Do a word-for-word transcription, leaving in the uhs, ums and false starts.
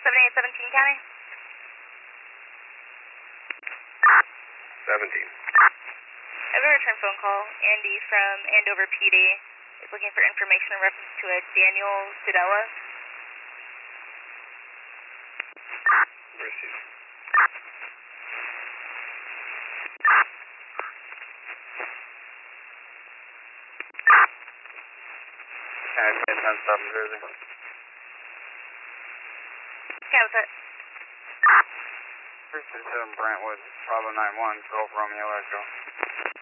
seventy-eight seventeen County. seventeen. I have a return phone call. Andy from Andover P D is looking for information in reference to a Daniel Sudella. Received. County ten stop in Jersey. Okay, what's that? three six seven Brentwood, Bravo nine one, Golf Romeo Echo.